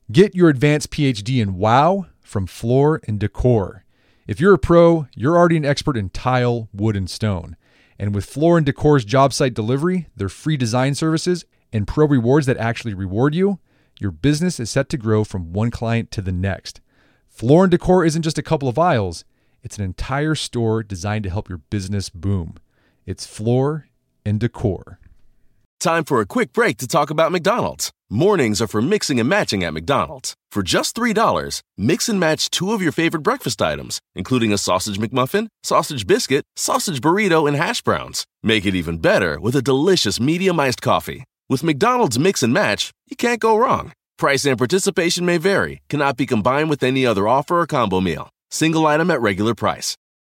Get your advanced PhD in WOW from Floor & Decor. If you're a pro, you're already an expert in tile, wood, and stone. And with Floor & Decor's job site delivery, their free design services, and pro rewards that actually reward you, your business is set to grow from one client to the next. Floor & Decor isn't just a couple of aisles. It's an entire store designed to help your business boom. It's Floor & Decor. Time for a quick break to talk about McDonald's. Mornings are for mixing and matching at McDonald's. For just $3, mix and match two of your favorite breakfast items, including a sausage McMuffin, sausage biscuit, sausage burrito, and hash browns. Make it even better with a delicious medium iced coffee. With McDonald's Mix and Match, you can't go wrong. Price and participation may vary, cannot be combined with any other offer or combo meal. Single item at regular price.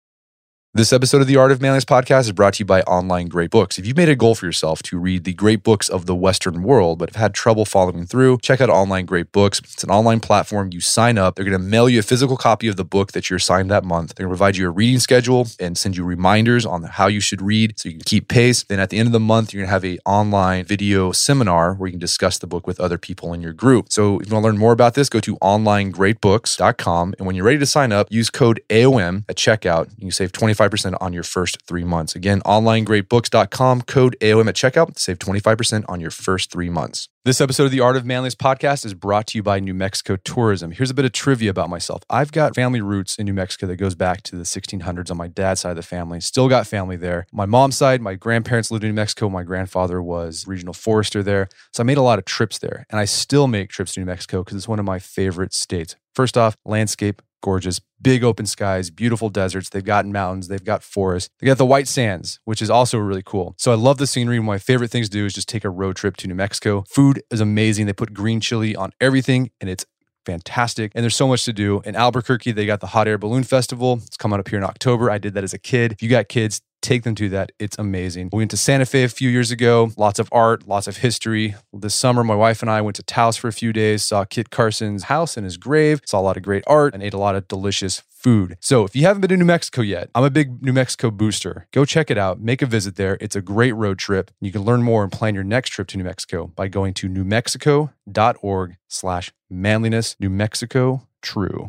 This episode of the Art of Manliness podcast is brought to you by Online Great Books. If you've made a goal for yourself to read the great books of the Western world, but have had trouble following through, check out Online Great Books. It's an online platform. You sign up. They're going to mail you a physical copy of the book that you're assigned that month. They're going to provide you a reading schedule and send you reminders on how you should read so you can keep pace. Then at the end of the month, you're going to have an online video seminar where you can discuss the book with other people in your group. So if you want to learn more about this, go to onlinegreatbooks.com. And when you're ready to sign up, use code AOM at checkout. You can save 25% on your first 3 months. Again, onlinegreatbooks.com, code AOM at checkout, save 25% on your first 3 months. This episode of the Art of Manliness podcast is brought to you by New Mexico Tourism. Here's a bit of trivia about myself. I've got family roots in New Mexico that goes back to the 1600s on my dad's side of the family. Still got family there. My mom's side, my grandparents lived in New Mexico. My grandfather was regional forester there. So I made a lot of trips there. And I still make trips to New Mexico because it's one of my favorite states. First off, landscape, gorgeous, big open skies, beautiful deserts. They've got mountains, they've got forests. They got the white sands, which is also really cool. So I love the scenery. One of my favorite things to do is just take a road trip to New Mexico. Food is amazing. They put green chili on everything and it's fantastic. And there's so much to do. In Albuquerque, they got the Hot Air Balloon Festival. It's coming up here in October. I did that as a kid. If you got kids, take them to that. It's amazing. We went to Santa Fe a few years ago. Lots of art, lots of history. This summer, my wife and I went to Taos for a few days, saw Kit Carson's house and his grave, saw a lot of great art, and ate a lot of delicious food. So if you haven't been to New Mexico yet, I'm a big New Mexico booster. Go check it out. Make a visit there. It's a great road trip. You can learn more and plan your next trip to New Mexico by going to newmexico.org/manliness. New Mexico, true.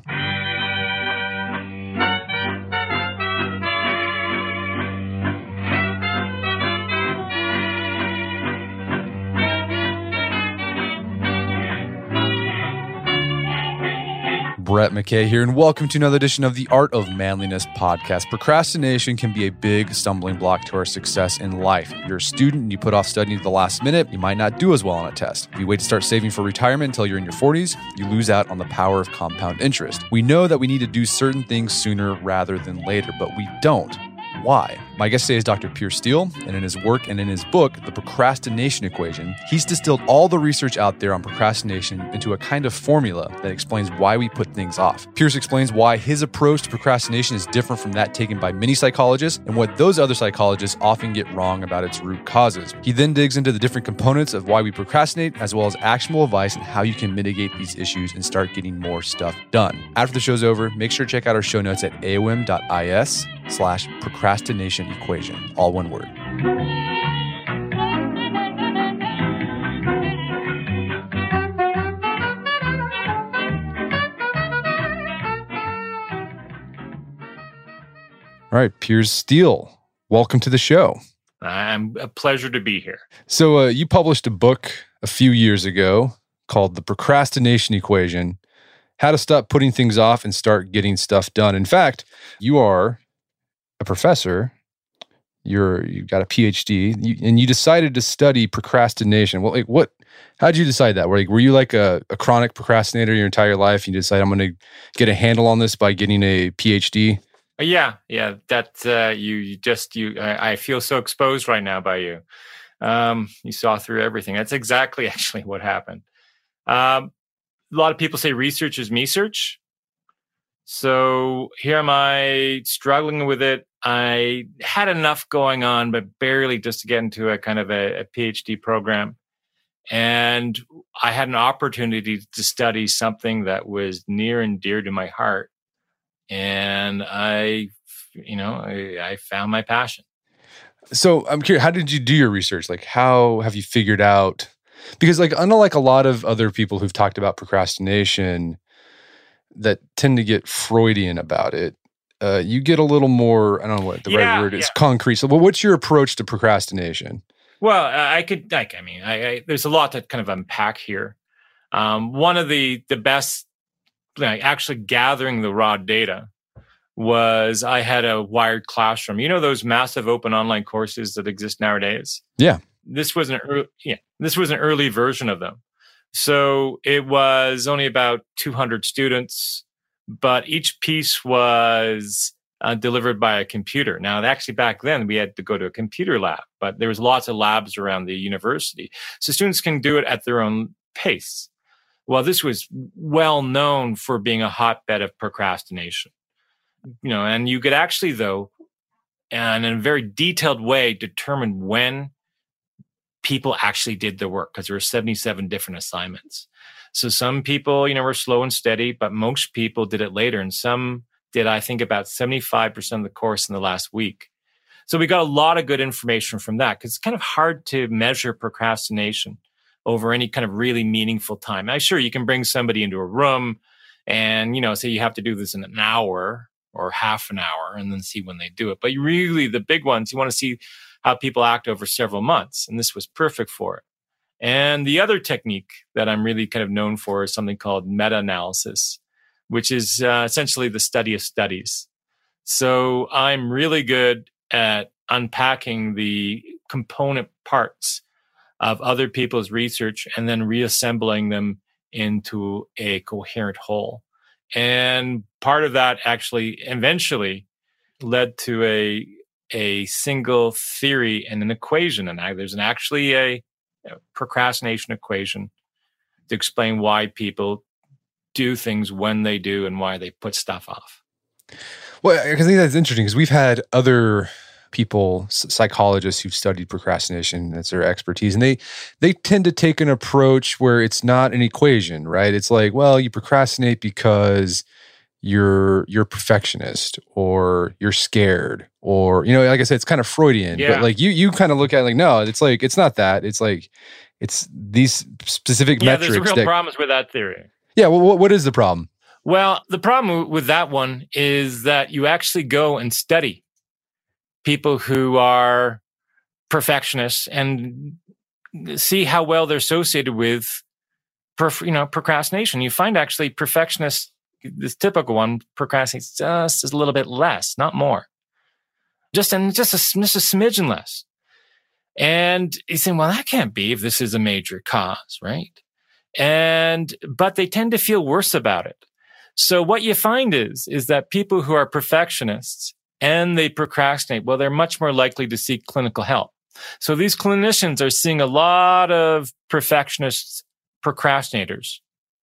Brett McKay here, and welcome to another edition of the Art of Manliness podcast. Procrastination can be a big stumbling block to our success in life. If you're a student and you put off studying to the last minute, you might not do as well on a test. If you wait to start saving for retirement until you're in your 40s, you lose out on the power of compound interest. We know that we need to do certain things sooner rather than later, but we don't. Why? My guest today is Dr. Piers Steel, and in his work and in his book, The Procrastination Equation, he's distilled all the research out there on procrastination into a kind of formula that explains why we put things off. Piers explains why his approach to procrastination is different from that taken by many psychologists and what those other psychologists often get wrong about its root causes. He then digs into the different components of why we procrastinate, as well as actionable advice on how you can mitigate these issues and start getting more stuff done. After the show's over, make sure to check out our show notes at aom.is/procrastination equation, all one word. All right, Piers Steel, welcome to the show. I'm a pleasure to be here. So you published a book a few years ago called The Procrastination Equation: How to Stop Putting Things Off and Start Getting Stuff Done. In fact, you are a professor. You've got a PhD, and you decided to study procrastination. Well, how did you decide that? Were you like a chronic procrastinator your entire life? You decided, I'm going to get a handle on this by getting a PhD? Yeah. That I feel so exposed right now by you. You saw through everything. That's exactly actually what happened. A lot of people say research is me-search. So here am I struggling with it. I had enough going on, but barely just to get into a kind of a PhD program. And I had an opportunity to study something that was near and dear to my heart. And I found my passion. So I'm curious, how did you do your research? Like, how have you figured out Because like unlike a lot of other people who've talked about procrastination that tend to get Freudian about it, you get a little more, I don't know what the right word is, concrete. So what's your approach to procrastination? Well, there's a lot to kind of unpack here. One of the best, actually gathering the raw data was I had a Wired Classroom. You know those massive open online courses that exist nowadays? Yeah. This was an early version of them. So it was only about 200 students, but each piece was delivered by a computer. Now, actually back then we had to go to a computer lab, but there was lots of labs around the university. So students can do it at their own pace. Well, this was well known for being a hotbed of procrastination. And you could actually, though, and in a very detailed way, determine when people actually did the work, because there were 77 different assignments. So some people, were slow and steady, but most people did it later. And some did, I think, about 75% of the course in the last week. So we got a lot of good information from that, because it's kind of hard to measure procrastination over any kind of really meaningful time. Now, sure, you can bring somebody into a room and, say you have to do this in an hour or half an hour and then see when they do it. But really, the big ones, you want to see how people act over several months. And this was perfect for it. And the other technique that I'm really kind of known for is something called meta-analysis, which is essentially the study of studies. So I'm really good at unpacking the component parts of other people's research and then reassembling them into a coherent whole. And part of that actually eventually led to a single theory and an equation. And there's actually a procrastination equation to explain why people do things when they do and why they put stuff off. Well, I think that's interesting because we've had other people, psychologists who've studied procrastination, that's their expertise, and they tend to take an approach where it's not an equation, right? It's like, well, you procrastinate because you're perfectionist or you're scared or, like I said, it's kind of Freudian, but like you kind of look at it like, no, it's like, it's not that. It's like, it's these specific metrics. There's real problems with that theory. Yeah. Well, what is the problem? Well, the problem with that one is that you actually go and study people who are perfectionists and see how well they're associated with, procrastination. You find actually perfectionists, this typical one, procrastinates just a little bit less, not more, just a smidgen less. And you say, well, that can't be if this is a major cause, right? But they tend to feel worse about it. So what you find is that people who are perfectionists and they procrastinate, well, they're much more likely to seek clinical help. So these clinicians are seeing a lot of perfectionist procrastinators.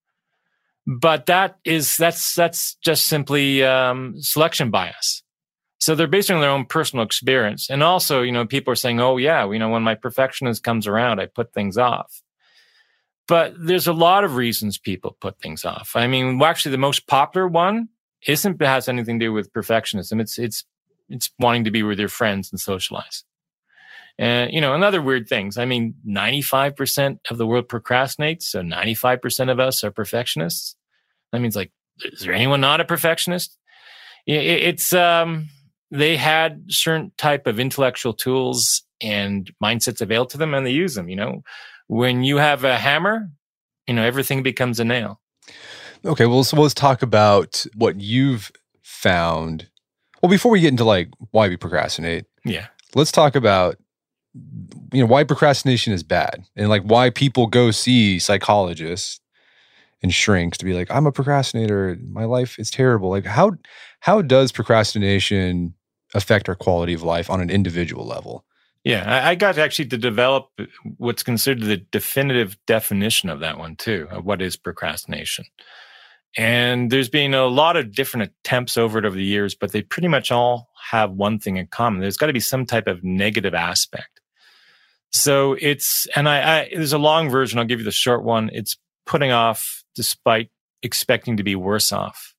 But that's just simply selection bias. So they're based on their own personal experience. And also, people are saying, oh yeah, when my perfectionist comes around, I put things off. But there's a lot of reasons people put things off. I mean, actually the most popular one has anything to do with perfectionism. It's wanting to be with your friends and socialize. And, and other weird things. I mean, 95% of the world procrastinates. So 95% of us are perfectionists. That means like, is there anyone not a perfectionist? It's, they had certain type of intellectual tools and mindsets available to them and they use them, When you have a hammer, everything becomes a nail. Okay, well, so let's talk about what you've found. Well, before we get into like why we procrastinate, let's talk about why procrastination is bad and like why people go see psychologists and shrinks to be like, I'm a procrastinator, my life is terrible. Like how does procrastination affect our quality of life on an individual level? Yeah, I got actually to develop what's considered the definitive definition of that one too, of what is procrastination. And there's been a lot of different attempts over the years, but they pretty much all have one thing in common. There's got to be some type of negative aspect. So there's a long version. I'll give you the short one. It's putting off despite expecting to be worse off.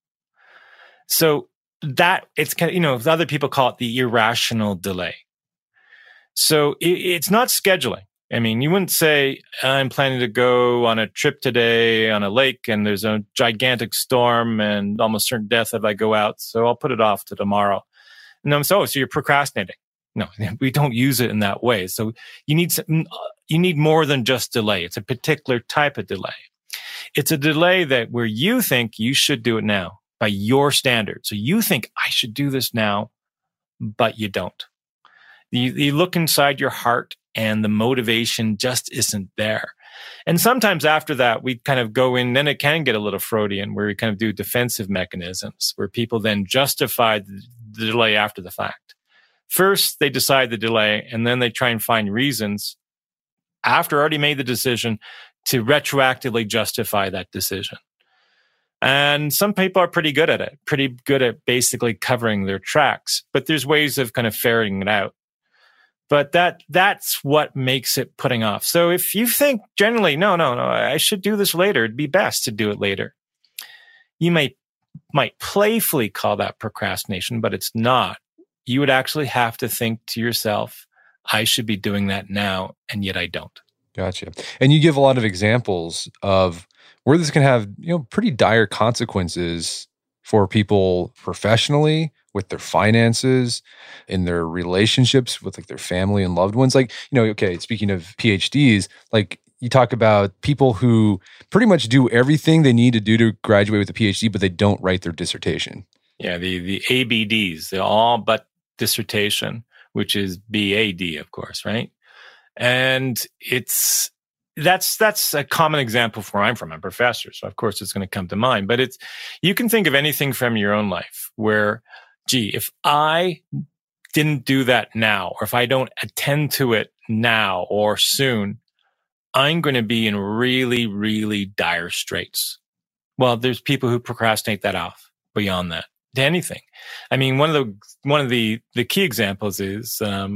So that it's kind of, other people call it the irrational delay. So it's not scheduling. I mean, you wouldn't say, I'm planning to go on a trip today on a lake and there's a gigantic storm and almost certain death if I go out, so I'll put it off to tomorrow. No, so you're procrastinating. No, we don't use it in that way. So you need more than just delay. It's a particular type of delay. It's a delay that where you think you should do it now by your standards. So you think I should do this now, but you don't. You look inside your heart and the motivation just isn't there. And sometimes after that, we kind of go in, then it can get a little Freudian where we kind of do defensive mechanisms where people then justify the delay after the fact. First, they decide the delay and then they try and find reasons after already made the decision to retroactively justify that decision. And some people are pretty good at it, pretty good at basically covering their tracks, but there's ways of kind of ferreting it out. But that's what makes it putting off. So if you think generally, no, I should do this later, it'd be best to do it later. You might playfully call that procrastination, but it's not. You would actually have to think to yourself, I should be doing that now, and yet I don't. Gotcha. And you give a lot of examples of where this can have, pretty dire consequences for people professionally, with their finances, in their relationships with like their family and loved ones. Like, okay, speaking of PhDs, like you talk about people who pretty much do everything they need to do to graduate with a PhD, but they don't write their dissertation. Yeah, the ABDs, the all but dissertation, which is BAD, of course, right? And that's a common example for where I'm from. I'm a professor, so of course it's going to come to mind. But you can think of anything from your own life where, if I didn't do that now, or if I don't attend to it now or soon, I'm going to be in really, really dire straits. Well, there's people who procrastinate that off beyond that to anything. I mean, one of the key examples is,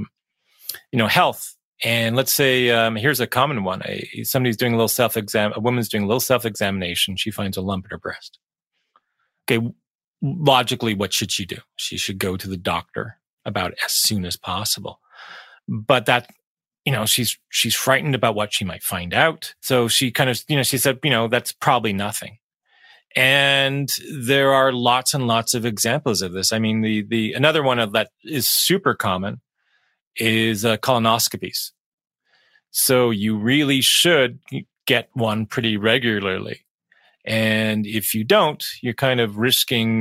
health. And let's say, here's a common one. Somebody's doing a little self-exam. A woman's doing a little self-examination. She finds a lump in her breast. Okay. Logically, what should she do? She should go to the doctor about it as soon as possible. But that, she's frightened about what she might find out. So she kind of, she said, that's probably nothing. And there are lots and lots of examples of this. I mean, the another one of that is super common is colonoscopies. So you really should get one pretty regularly. And if you don't, you're kind of risking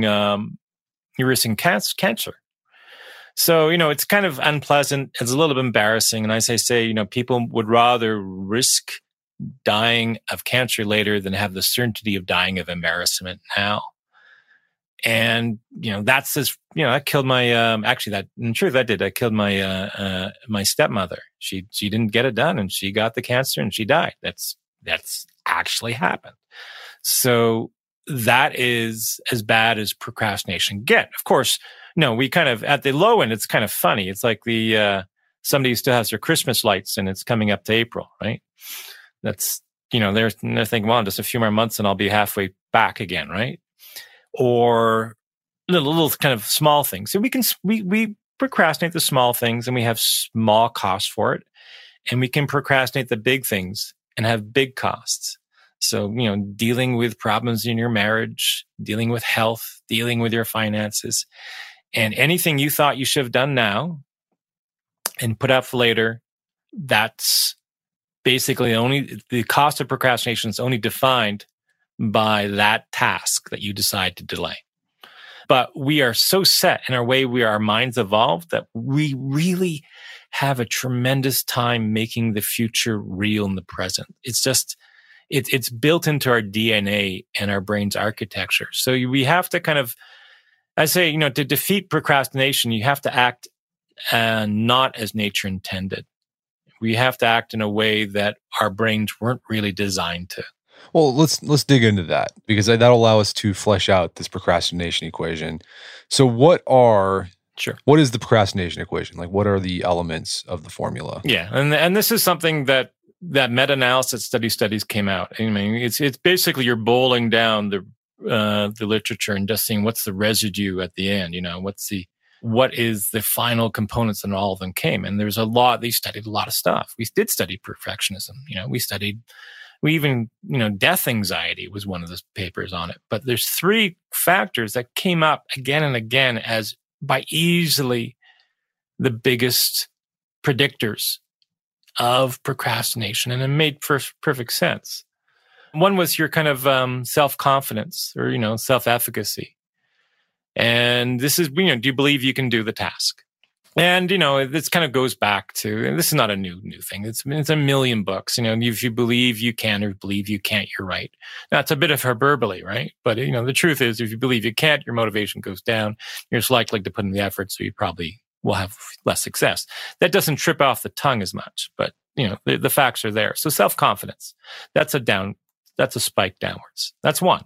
cancer. So, it's kind of unpleasant. It's a little bit embarrassing. And as I say, people would rather risk dying of cancer later than have the certainty of dying of embarrassment now. And, that's this, that killed my, that killed my, my stepmother. She didn't get it done and she got the cancer and she died. That's actually happened. So that is as bad as procrastination get. Of course, we kind of, at the low end, it's kind of funny. It's like somebody who still has their Christmas lights and it's coming up to April, right? That's, they're thinking, well, just a few more months and I'll be halfway back again, right? Or little kind of small things. So we procrastinate the small things and we have small costs for it. And we can procrastinate the big things and have big costs. So, dealing with problems in your marriage, dealing with health, dealing with your finances, and anything you thought you should have done now and put up for later, that's basically the cost of procrastination is only defined by that task that you decide to delay. But we are so set in our way, our minds evolved that we really have a tremendous time making the future real in the present. It's just, it's built into our DNA and our brain's architecture. So we have to kind of, I say, to defeat procrastination, you have to act not as nature intended. We have to act in a way that our brains weren't really designed to. Well, let's dig into that because that'll allow us to flesh out this procrastination equation. So what is the procrastination equation? Like, what are the elements of the formula? Yeah, and this is something that meta-analysis studies came out. I mean, it's basically you're boiling down the literature and just seeing what's the residue at the end. what is the final components and all of them came. And there's they studied a lot of stuff. We did study perfectionism. We even, death anxiety was one of the papers on it. But there's 3 factors that came up again and again as by easily the biggest predictors of procrastination. And it made perfect sense. One was your kind of self-confidence or, self-efficacy. And this is, do you believe you can do the task? And, this kind of goes back to, and this is not a new thing. It's a million books. If you believe you can or believe you can't, you're right. Now, it's a bit of hyperbole, right? But, the truth is, if you believe you can't, your motivation goes down. You're less likely to put in the effort, so you probably will have less success. That doesn't trip off the tongue as much, but, the facts are there. So self-confidence, that's a spike downwards. That's one.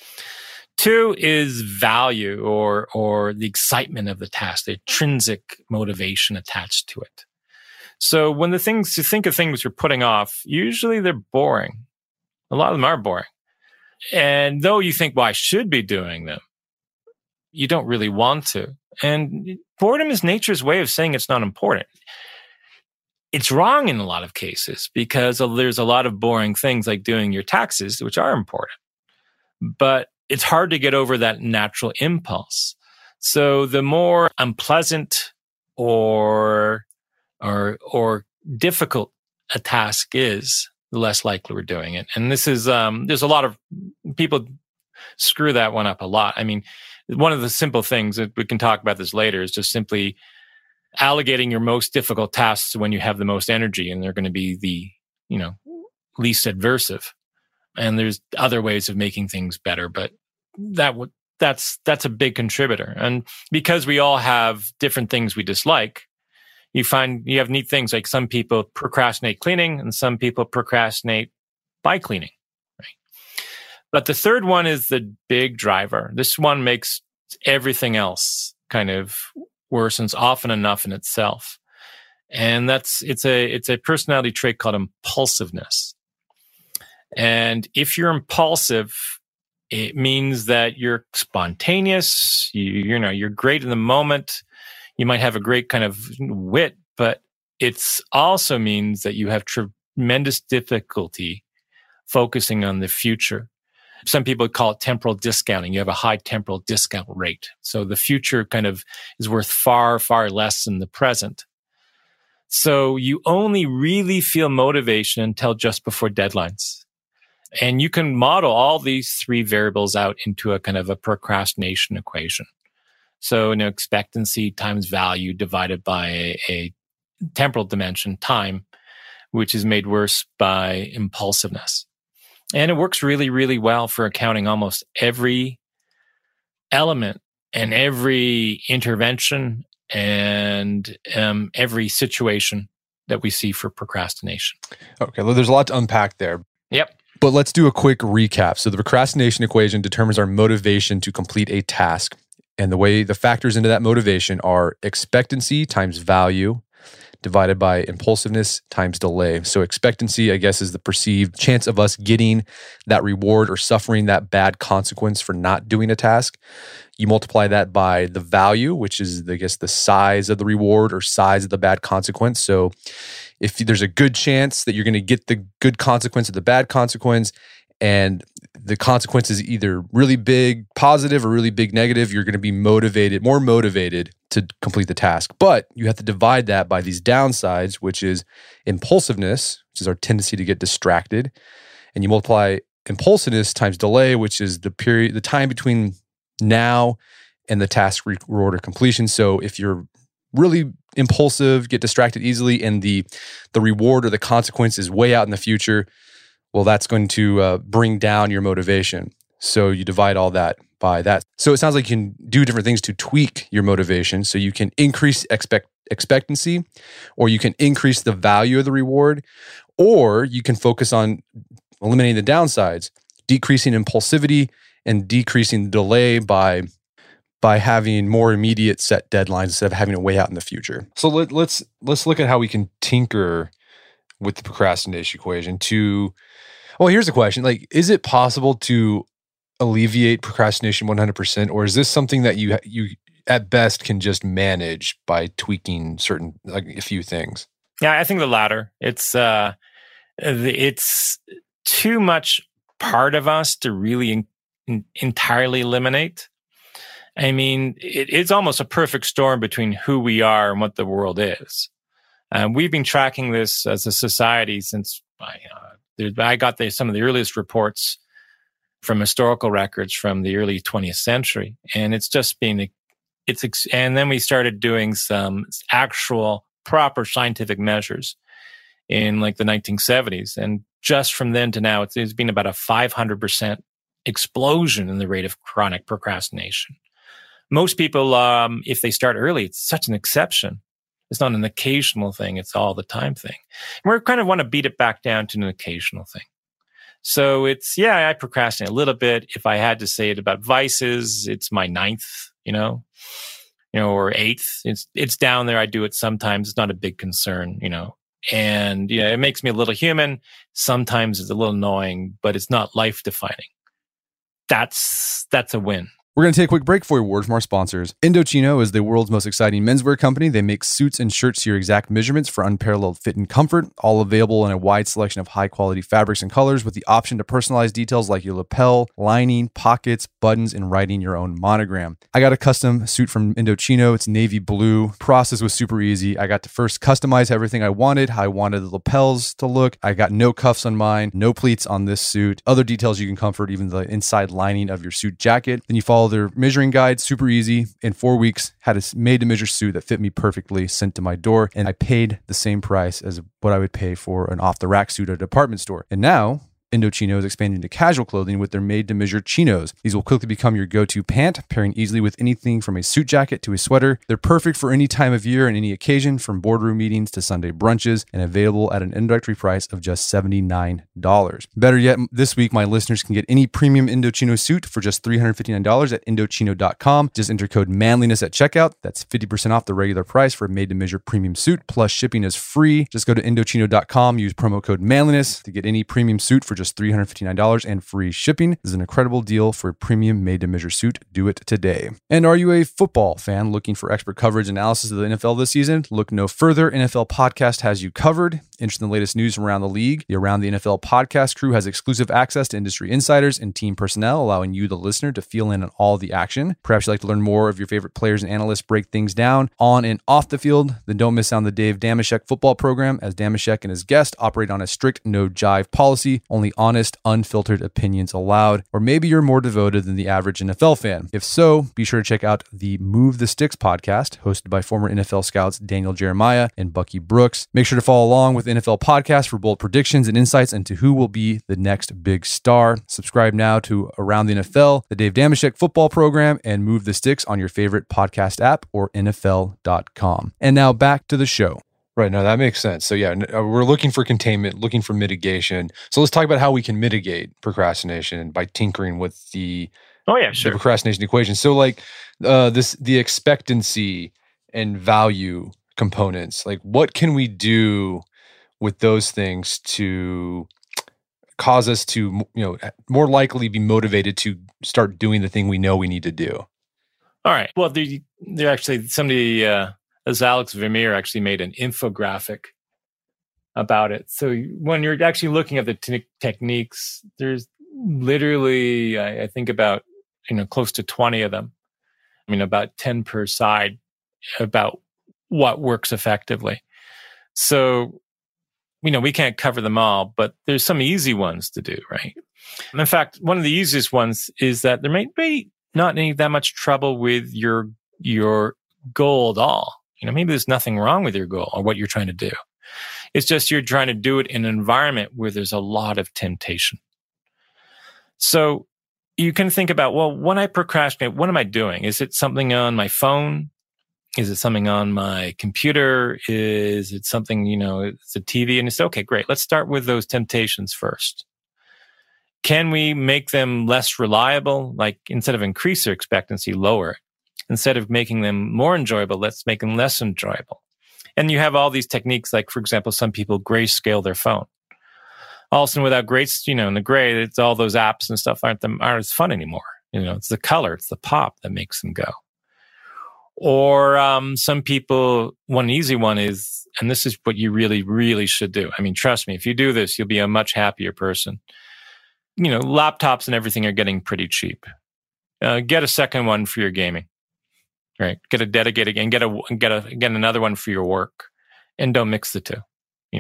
2 is value or the excitement of the task, the intrinsic motivation attached to it. So when you think of things you're putting off, usually they're boring. A lot of them are boring. And though you think, well, I should be doing them, you don't really want to. And boredom is nature's way of saying it's not important. It's wrong in a lot of cases because there's a lot of boring things like doing your taxes, which are important. But it's hard to get over that natural impulse. So the more unpleasant or difficult a task is, the less likely we're doing it. And this is, there's a lot of people screw that one up a lot. I mean, one of the simple things that we can talk about this later is just simply allocating your most difficult tasks when you have the most energy, and they're going to be the, least adversive. And there's other ways of making things better, but that's a big contributor. And because we all have different things we dislike, you find you have neat things like some people procrastinate cleaning and some people procrastinate by cleaning, right? But the third one is the big driver. This one makes everything else kind of worse, and it's often enough in itself. And it's a personality trait called impulsiveness. And if you're impulsive, it means that you're spontaneous, you're great in the moment. You might have a great kind of wit, but it's also means that you have tremendous difficulty focusing on the future. Some people call it temporal discounting. You have a high temporal discount rate. So the future kind of is worth far, far less than the present. So you only really feel motivation until just before deadlines. And you can model all these 3 variables out into a kind of a procrastination equation. So, expectancy times value divided by a temporal dimension, time, which is made worse by impulsiveness. And it works really, really well for accounting almost every element and every intervention and every situation that we see for procrastination. Okay, well, there's a lot to unpack there. Yep. But let's do a quick recap. So the procrastination equation determines our motivation to complete a task. And the factors into that motivation are expectancy times value divided by impulsiveness times delay. So expectancy, I guess, is the perceived chance of us getting that reward or suffering that bad consequence for not doing a task. You multiply that by the value, which is, I guess, the size of the reward or size of the bad consequence. So if there's a good chance that you're going to get the good consequence or the bad consequence, and the consequence is either really big positive or really big negative, you're going to be more motivated to complete the task. But you have to divide that by these downsides, which is impulsiveness, which is our tendency to get distracted. And you multiply impulsiveness times delay, which is the time between now and the task reward or completion. So if you're really impulsive, get distracted easily, and the reward or the consequence is way out in the future, well, that's going to bring down your motivation. So you divide all that by that. So it sounds like you can do different things to tweak your motivation. So you can increase expectancy, or you can increase the value of the reward, or you can focus on eliminating the downsides, decreasing impulsivity and decreasing the delay by having more immediate set deadlines instead of having it way out in the future. So let's look at how we can tinker with the procrastination equation well, here's a question. Like, is it possible to alleviate procrastination 100%, or is this something that you at best can just manage by tweaking a few things? Yeah, I think the latter. It's too much part of us to really entirely eliminate. I mean, it's almost a perfect storm between who we are and what the world is. We've been tracking this as a society since I got some of the earliest reports from historical records from the early 20th century. And it's just been, and then we started doing some actual proper scientific measures in like the 1970s. And just from then to now, it's been about a 500% explosion in the rate of chronic procrastination. Most people, if they start early, it's such an exception. It's not an occasional thing. It's all the time thing. And we kind of want to beat it back down to an occasional thing. So I procrastinate a little bit. If I had to say it about vices, it's my 9th, or 8th. It's down there. I do it sometimes. It's not a big concern, and it makes me a little human. Sometimes it's a little annoying, but it's not life defining. That's a win. We're going to take a quick break for a word from our sponsors. Indochino is the world's most exciting menswear company. They make suits and shirts to your exact measurements for unparalleled fit and comfort, all available in a wide selection of high-quality fabrics and colors with the option to personalize details like your lapel, lining, pockets, buttons, and writing your own monogram. I got a custom suit from Indochino. It's navy blue. Process was super easy. I got to first customize everything I wanted, how I wanted the lapels to look. I got no cuffs on mine, no pleats on this suit. Other details you can comfort, even the inside lining of your suit jacket. Then you follow their measuring guide, super easy. In 4 weeks, had a made-to-measure suit that fit me perfectly, sent to my door, and I paid the same price as what I would pay for an off-the-rack suit at a department store. And now, Indochino is expanding into casual clothing with their made-to-measure chinos. These will quickly become your go-to pant, pairing easily with anything from a suit jacket to a sweater. They're perfect for any time of year and any occasion, from boardroom meetings to Sunday brunches, and available at an introductory price of just $79. Better yet, this week, my listeners can get any premium Indochino suit for just $359 at Indochino.com. Just enter code manliness at checkout. That's 50% off the regular price for a made-to-measure premium suit, plus shipping is free. Just go to Indochino.com, use promo code manliness to get any premium suit for just $359 and free shipping. This is an incredible deal for a premium made-to-measure suit. Do it today. And are you a football fan looking for expert coverage and analysis of the NFL this season? Look no further. NFL Podcast has you covered. Interested in the latest news from around the league? The Around the NFL podcast crew has exclusive access to industry insiders and team personnel, allowing you, the listener, to feel in on all the action. Perhaps you'd like to learn more of your favorite players and analysts break things down on and off the field. Then don't miss out on the Dave Dameshek football program, as Dameshek and his guest operate on a strict no jive policy, only honest, unfiltered opinions allowed. Or maybe you're more devoted than the average NFL fan. If so, be sure to check out the Move the Sticks podcast, hosted by former NFL scouts Daniel Jeremiah and Bucky Brooks. Make sure to follow along with NFL Podcast for bold predictions and insights into who will be the next big star. Subscribe now to Around the NFL, the Dave Dameshek football program, and Move the Sticks on your favorite podcast app or NFL.com. And now back to the show. Right. No, that makes sense. So yeah, we're looking for containment, looking for mitigation. So let's talk about how we can mitigate procrastination by tinkering with the procrastination equation. So like the expectancy and value components, like what can we do with those things to cause us to, more likely be motivated to start doing the thing we know we need to do? All right. Well, they're actually somebody, as Alex Vermeer actually made an infographic about it. So when you're actually looking at the techniques, there's literally, I think about, close to 20 of them. I mean, about 10 per side about what works effectively. So, we can't cover them all, but there's some easy ones to do, right? In fact, one of the easiest ones is that there may be not any that much trouble with your goal at all. Maybe there's nothing wrong with your goal or what you're trying to do. It's just you're trying to do it in an environment where there's a lot of temptation. So you can think about, well, when I procrastinate, what am I doing? Is it something on my phone? Is it something on my computer? Is it something, it's a TV? And it's okay, great. Let's start with those temptations first. Can we make them less reliable? Like instead of increase their expectancy, lower it. Instead of making them more enjoyable, let's make them less enjoyable. And you have all these techniques, like, for example, some people grayscale their phone. All of a sudden, without grays, in the gray, it's all those apps and stuff aren't as fun anymore. It's the color, it's the pop that makes them go. Or some people, one easy one is, and this is what you really, really should do. I mean, trust me, if you do this, you'll be a much happier person. Laptops and everything are getting pretty cheap. Get a second one for your gaming, right? Get a dedicated and get another one for your work, and don't mix the two.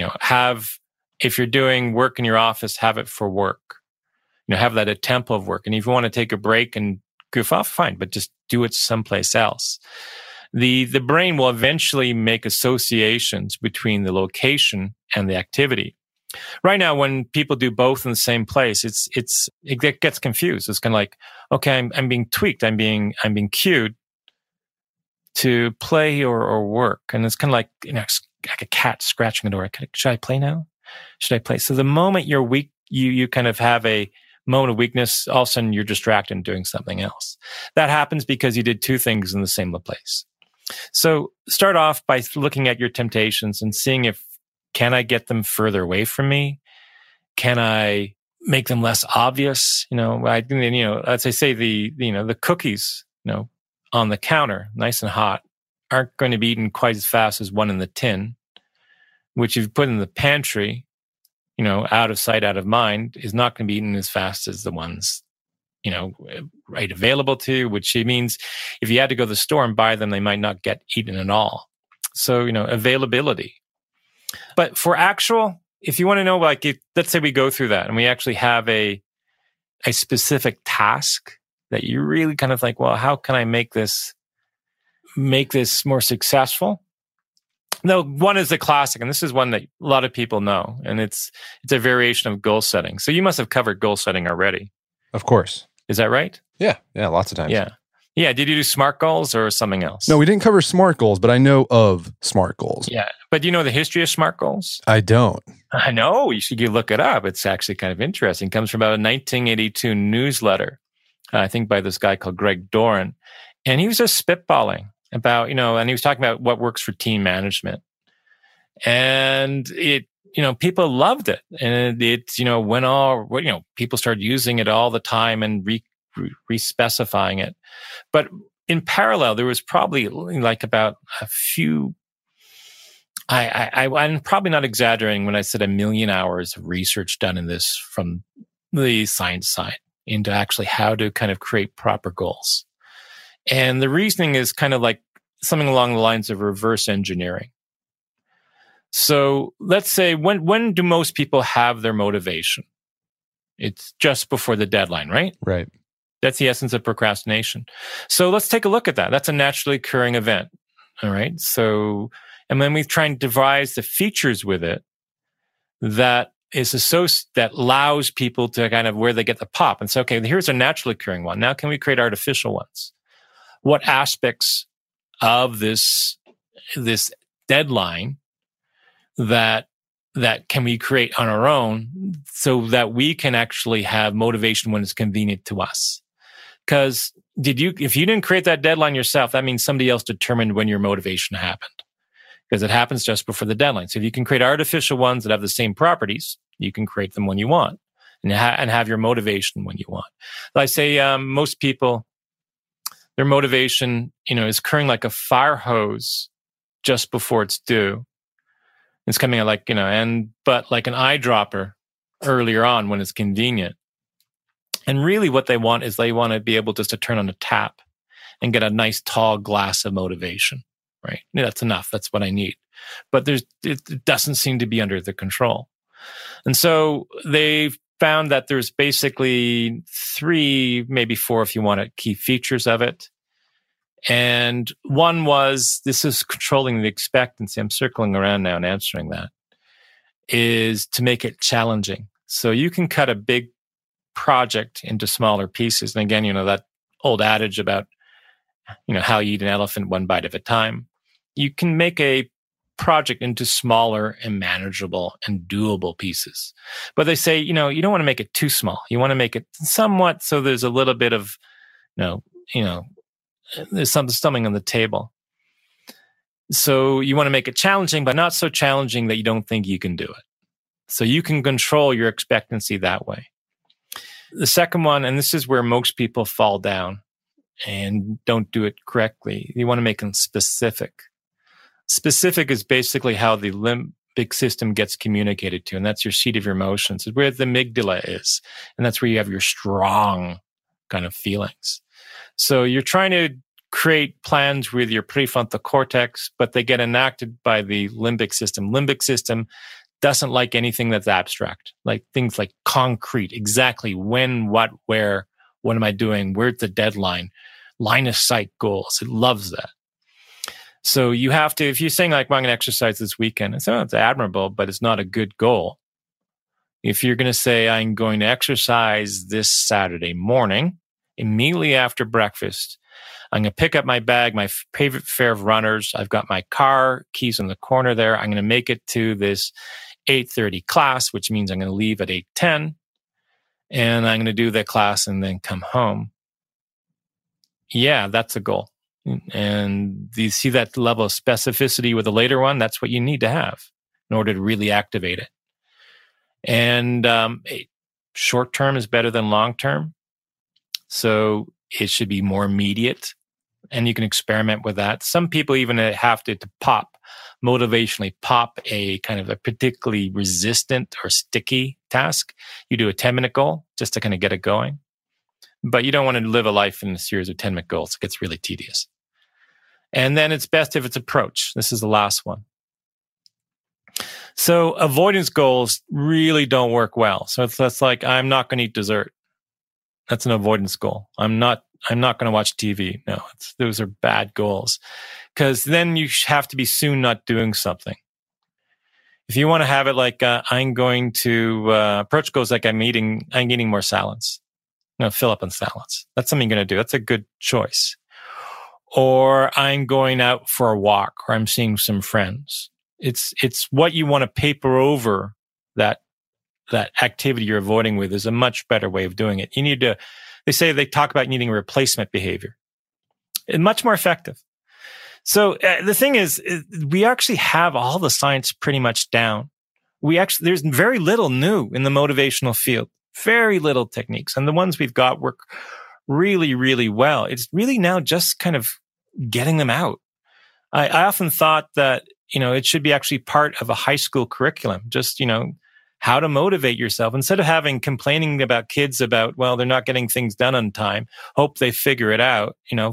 If you're doing work in your office, have it for work. Have that a tempo of work. And if you want to take a break and goof off, fine, but just do it someplace else. The brain will eventually make associations between the location and the activity. Right now, when people do both in the same place, it gets confused. It's kind of like, okay, I'm being tweaked. I'm being cued to play or work. And it's kind of like, like a cat scratching the door. Should I play now? Should I play? So the moment you're weak, you kind of have a moment of weakness, all of a sudden you're distracted and doing something else. That happens because you did two things in the same place. So start off by looking at your temptations and seeing can I get them further away from me? Can I make them less obvious? As I say, the cookies, on the counter, nice and hot, aren't going to be eaten quite as fast as one in the tin, which you've put in the pantry, out of sight, out of mind, is not going to be eaten as fast as the ones, right available to you, which means if you had to go to the store and buy them, they might not get eaten at all. So, availability. But for if you want to know, let's say we go through that and we actually have a specific task that you really kind of like, well, how can I make this more successful? No, one is the classic, and this is one that a lot of people know, and it's a variation of goal setting. So you must have covered goal setting already. Of course. Is that right? Yeah, lots of times. Yeah. Did you do SMART goals or something else? No, we didn't cover SMART goals, but I know of SMART goals. Yeah, but do you know the history of SMART goals? I don't. I know. You should look it up. It's actually kind of interesting. It comes from about a 1982 newsletter, I think by this guy called Greg Doran, and he was just spitballing about, and he was talking about what works for team management. And people loved it. And it, people started using it all the time and re-specifying it. But in parallel, there was probably like about a few, I'm probably not exaggerating when I said 1 million hours of research done in this from the science side into actually how to kind of create proper goals. And the reasoning is kind of like something along the lines of reverse engineering. So let's say, when do most people have their motivation? It's just before the deadline, right? Right. That's the essence of procrastination. So let's take a look at that. That's a naturally occurring event. All right. So, and then we try and devise the features with it that allows people to kind of where they get the pop. And so, okay, here's a naturally occurring one. Now, can we create artificial ones? What aspects of this deadline that can we create on our own so that we can actually have motivation when it's convenient to us? Because if you didn't create that deadline yourself, that means somebody else determined when your motivation happened, because it happens just before the deadline. So if you can create artificial ones that have the same properties, you can create them when you want and have your motivation when you want. I say most people, their motivation, is occurring like a fire hose just before it's due. It's coming out but like an eyedropper earlier on when it's convenient. And really what they want is they want to be able just to turn on a tap and get a nice tall glass of motivation, right? That's enough. That's what I need. But it doesn't seem to be under the control. And so they've found that there's basically 3, maybe 4 if you want it, key features of it. And one was, this is controlling the expectancy. I'm circling around now and answering that, is to make it challenging. So you can cut a big project into smaller pieces. And again, that old adage about, how you eat an elephant one bite at a time. You can make a project into smaller and manageable and doable pieces. But they say, you don't want to make it too small. You want to make it somewhat so there's a little bit of, there's something on the table. So you want to make it challenging, but not so challenging that you don't think you can do it. So you can control your expectancy that way. The second one, and this is where most people fall down, and don't do it correctly. You want to make them specific. Specific is basically how the limbic system gets communicated to, and that's your seat of your emotions. It's where the amygdala is, and that's where you have your strong kind of feelings. So you're trying to create plans with your prefrontal cortex, but they get enacted by the limbic system. Limbic system doesn't like anything that's abstract, like things like concrete, exactly when, what, where, what am I doing, where's the deadline, line of sight goals. It loves that. So you have to, if you're saying like, well, I'm going to exercise this weekend, it's admirable, but it's not a good goal. If you're going to say, I'm going to exercise this Saturday morning, immediately after breakfast, I'm going to pick up my bag, my favorite pair of runners. I've got my car keys in the corner there. I'm going to make it to this 8:30 class, which means I'm going to leave at 8:10. And I'm going to do that class and then come home. Yeah, that's a goal. And you see that level of specificity with the later one? That's what you need to have in order to really activate it. And short term is better than long term. So it should be more immediate. And you can experiment with that. Some people even have to motivationally pop a kind of a particularly resistant or sticky task. You do a 10-minute goal just to kind of get it going. But you don't want to live a life in a series of 10-minute goals. It gets really tedious. And then it's best if it's approach. This is the last one. So avoidance goals really don't work well. So that's like, I'm not going to eat dessert. That's an avoidance goal. I'm not going to watch TV. No, those are bad goals, because then you have to be soon not doing something. If you want to have it like, I'm going to approach goals like I'm eating more salads. Fill up on salads. That's something you're going to do. That's a good choice. Or I'm going out for a walk, or I'm seeing some friends. It's what you want to paper over that activity you're avoiding with is a much better way of doing it. They talk about needing a replacement behavior. It's much more effective. So the thing is, we actually have all the science pretty much down. There's very little new in the motivational field, very little techniques. And the ones we've got work really, really well. It's really now just kind of getting them out. I often thought that, it should be actually part of a high school curriculum, just, how to motivate yourself instead of complaining about kids about, well, they're not getting things done on time. Hope they figure it out.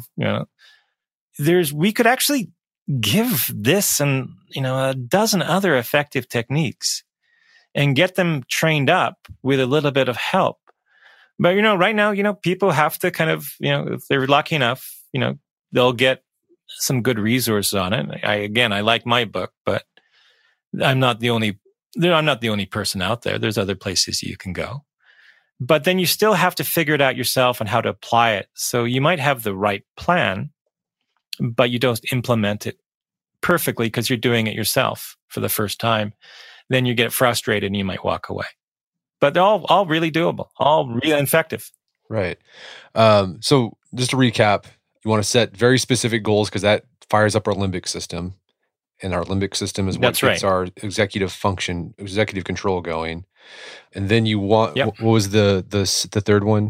We could actually give this and, a dozen other effective techniques and get them trained up with a little bit of help. But, right now, people have to kind of, if they're lucky enough, they'll get some good resources on it. I like my book, but I'm not the only person out there. There's other places you can go. But then you still have to figure it out yourself and how to apply it. So you might have the right plan, but you don't implement it perfectly because you're doing it yourself for the first time. Then you get frustrated and you might walk away. But they're all really doable, all really effective. Right. So just to recap, you want to set very specific goals because that fires up our limbic system. And our limbic system is what gets our executive control going. And then you want, what was the third one?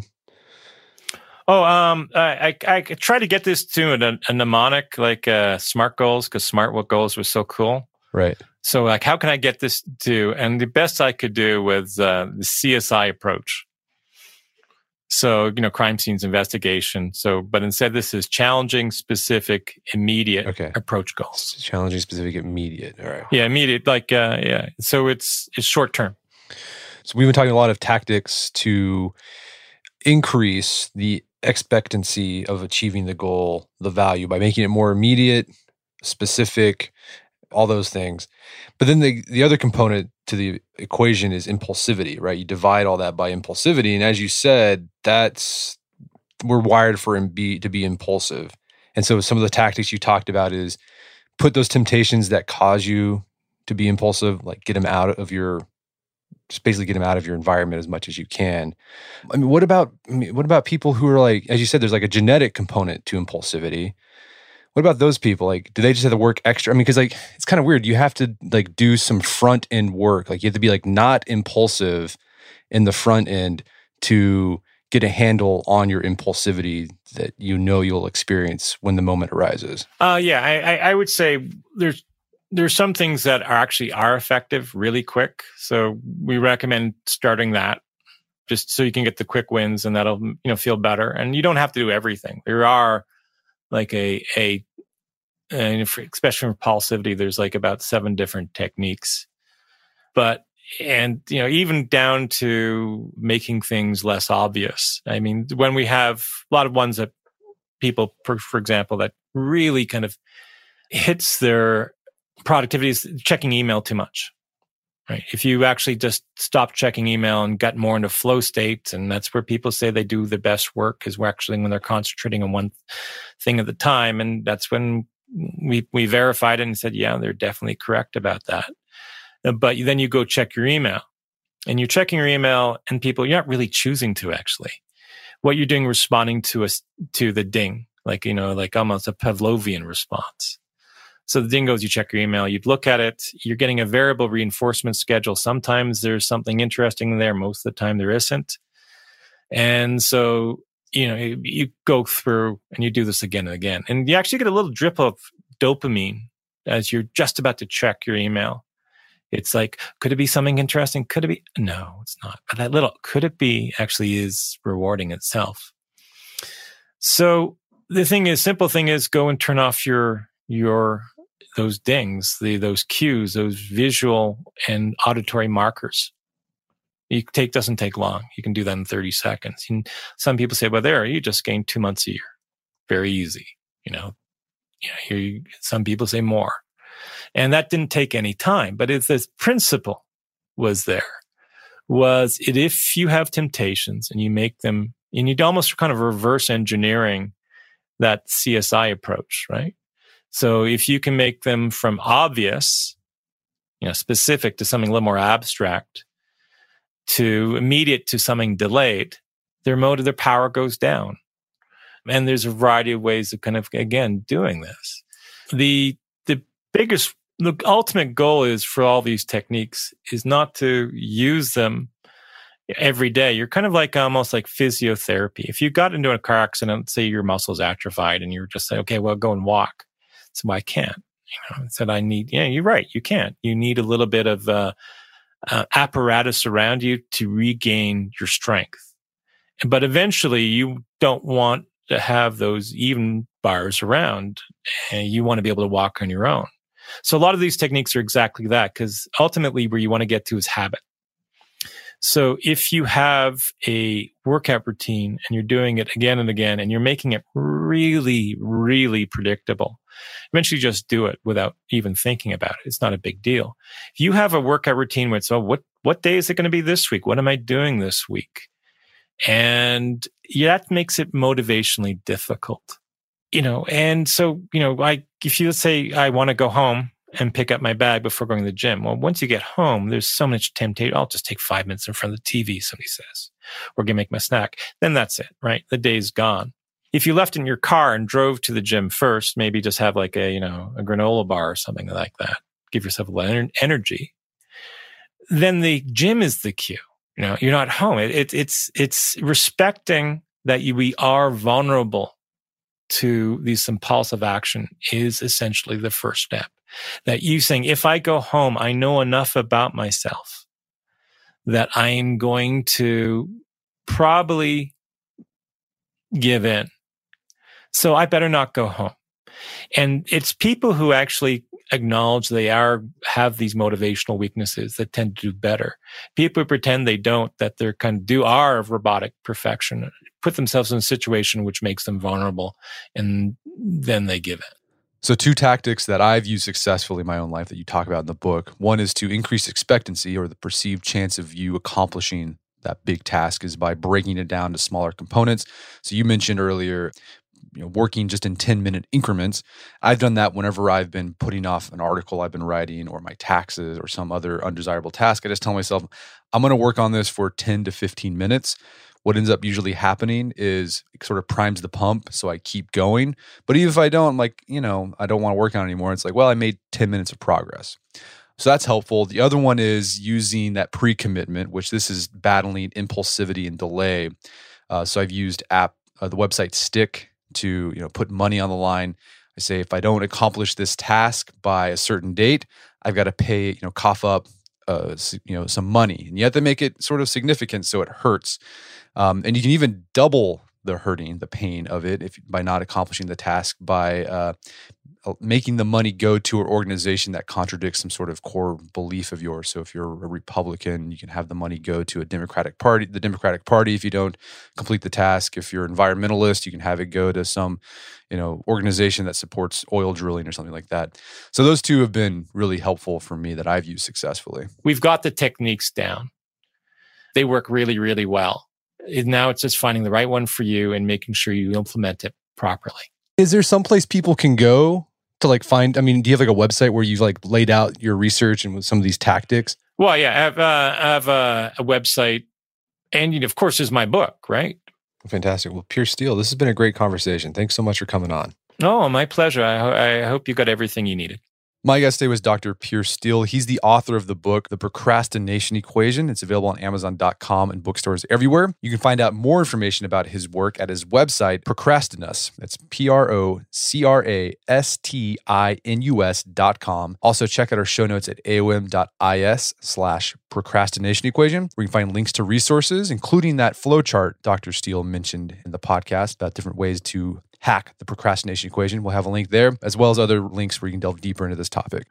I try to get this to a mnemonic, like SMART goals, because SMART goals was so cool. Right. So like, how can I get this to, and the best I could do was the CSI approach. So, crime scenes investigation. So, but instead this is challenging, specific, immediate approach goals. Challenging, specific, immediate. All right. Yeah, immediate. Like, So it's short term. So we've been talking a lot of tactics to increase the expectancy of achieving the goal, the value, by making it more immediate, specific, all those things. But then the other component to the equation is impulsivity, right? You divide all that by impulsivity. And as you said, we're wired to be impulsive. And so some of the tactics you talked about is put those temptations that cause you to be impulsive, like get them out of your environment as much as you can. I mean, what about people who are like, as you said, there's like a genetic component to impulsivity. What about those people? Like, do they just have to work extra? I mean, because like, it's kind of weird. You have to like do some front end work. Like you have to be like not impulsive in the front end to get a handle on your impulsivity. that you know you'll experience when the moment arises? I would say there's some things that are effective really quick. So we recommend starting that just so you can get the quick wins, and that'll feel better. And you don't have to do everything. There are like especially for impulsivity, there's like about 7 different techniques. But even down to making things less obvious. I mean, when we have a lot of ones that people, for example, that really kind of hits their productivity is checking email too much, right? If you actually just stop checking email and get more into flow state, and that's where people say they do the best work, is when they're concentrating on one thing at a time. And that's when we verified it and said, yeah, they're definitely correct about that. But then you go check your email, and you're checking your email, and you're not really choosing to actually. What you're doing, responding to the ding, like almost a Pavlovian response. So the ding goes, you check your email, you'd look at it, you're getting a variable reinforcement schedule. Sometimes there's something interesting there. Most of the time there isn't. And so, you go through and you do this again and again. And you actually get a little drip of dopamine as you're just about to check your email. It's like, could it be something interesting? Could it be? No, it's not. But that little could it be actually is rewarding itself. So the simple thing is go and turn off those dings, those cues, those visual and auditory markers. Doesn't take long. You can do that in 30 seconds. And some people say, well, you just gained 2 months a year. Very easy. Some people say more. And that didn't take any time, but this principle was if you have temptations and you make them, and you'd almost kind of reverse engineering that CSI approach, right? So if you can make them from obvious, specific to something a little more abstract, to immediate to something delayed, their power goes down. And there's a variety of ways of kind of, again, doing this. The ultimate goal is for all these techniques is not to use them every day. You're kind of almost like physiotherapy. If you got into a car accident, say your muscles atrophied, and you're just like, okay, well, go and walk. So I can't. Said I need. Yeah, you're right. You can't. You need a little bit of apparatus around you to regain your strength. But eventually, you don't want to have those even bars around, and you want to be able to walk on your own. So a lot of these techniques are exactly that, because ultimately where you want to get to is habit. So if you have a workout routine and you're doing it again and again, and you're making it really, really predictable, eventually just do it without even thinking about it. It's not a big deal. If you have a workout routine where it's, what day is it going to be this week? What am I doing this week? And that makes it motivationally difficult. And so, if you say, I want to go home and pick up my bag before going to the gym. Well, once you get home, there's so much temptation. I'll just take 5 minutes in front of the TV, somebody says, or go make my snack. Then that's it, right? The day's gone. If you left in your car and drove to the gym first, maybe just have like a granola bar or something like that. Give yourself a little energy. Then the gym is the cue. You're not home. It's respecting that we are vulnerable to these impulsive action is essentially the first step. That you saying, if I go home, I know enough about myself that I'm going to probably give in. So I better not go home. And it's people who actually acknowledge they have these motivational weaknesses that tend to do better. People who pretend they don't, that they're are of robotic perfection, put themselves in a situation which makes them vulnerable, and then they give it. So 2 tactics that I've used successfully in my own life that you talk about in the book. One is to increase expectancy, or the perceived chance of you accomplishing that big task, is by breaking it down to smaller components. So you mentioned earlier, working just in 10-minute increments. I've done that whenever I've been putting off an article I've been writing, or my taxes, or some other undesirable task. I just tell myself, I'm going to work on this for 10 to 15 minutes. What ends up usually happening is it sort of primes the pump, so I keep going. But even if I don't, I don't want to work on it anymore. It's like, well, I made 10 minutes of progress. So that's helpful. The other one is using that pre-commitment, which this is battling impulsivity and delay. So I've used the website Stick to put money on the line. I say if I don't accomplish this task by a certain date, I've got to pay cough up some money, and you have to make it sort of significant so it hurts. And you can even double the pain of it by not accomplishing the task by making the money go to an organization that contradicts some sort of core belief of yours. So if you're a Republican, you can have the money go to the Democratic Party if you don't complete the task. If you're an environmentalist, you can have it go to some organization that supports oil drilling or something like that. So those two have been really helpful for me that I've used successfully. We've got the techniques down. They work really, really well. Now it's just finding the right one for you and making sure you implement it properly. Is there someplace people can go to find, do you have a website where you've laid out your research and with some of these tactics? Well, yeah, I have a website, and of course there's my book, right? Fantastic. Well, Piers Steel, this has been a great conversation. Thanks so much for coming on. Oh, my pleasure. I hope you got everything you needed. My guest today was Dr. Piers Steel. He's the author of the book, The Procrastination Equation. It's available on Amazon.com and bookstores everywhere. You can find out more information about his work at his website, Procrastinus. That's Procrastinus.com. Also, check out our show notes at aom.is/procrastination equation, where you can find links to resources, including that flowchart Dr. Steel mentioned in the podcast about different ways to hack the procrastination equation. We'll have a link there, as well as other links where you can delve deeper into this topic.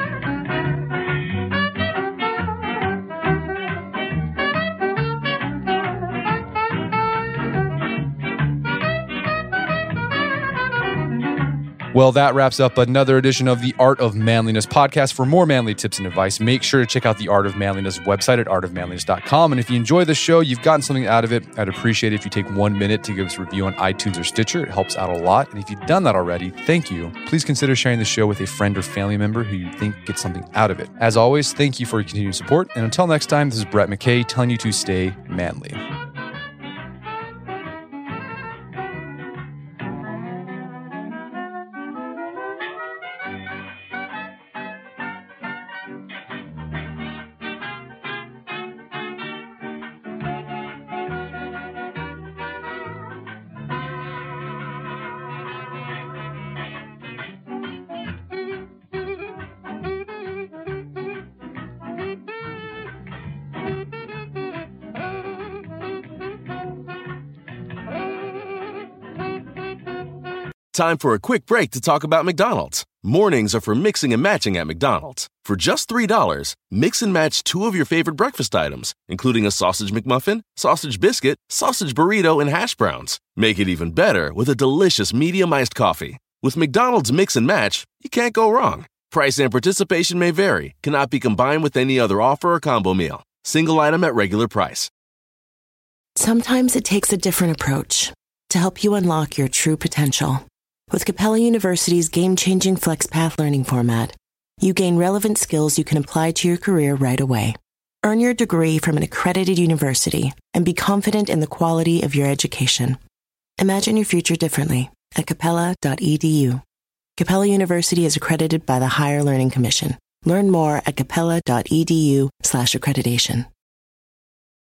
Well, that wraps up another edition of the Art of Manliness podcast. For more manly tips and advice, make sure to check out the Art of Manliness website at artofmanliness.com. And if you enjoy the show, you've gotten something out of it, I'd appreciate it if you take 1 minute to give us a review on iTunes or Stitcher. It helps out a lot. And if you've done that already, thank you. Please consider sharing the show with a friend or family member who you think gets something out of it. As always, thank you for your continued support. And until next time, this is Brett McKay telling you to stay manly. Time for a quick break to talk about McDonald's. Mornings are for mixing and matching at McDonald's. For just $3, mix and match 2 of your favorite breakfast items, including a sausage McMuffin, sausage biscuit, sausage burrito, and hash browns. Make it even better with a delicious medium iced coffee. With McDonald's Mix and Match, you can't go wrong. Price and participation may vary. Cannot be combined with any other offer or combo meal. Single item at regular price. Sometimes it takes a different approach to help you unlock your true potential. With Capella University's game-changing FlexPath learning format, you gain relevant skills you can apply to your career right away. Earn your degree from an accredited university and be confident in the quality of your education. Imagine your future differently at capella.edu. Capella University is accredited by the Higher Learning Commission. Learn more at capella.edu/accreditation.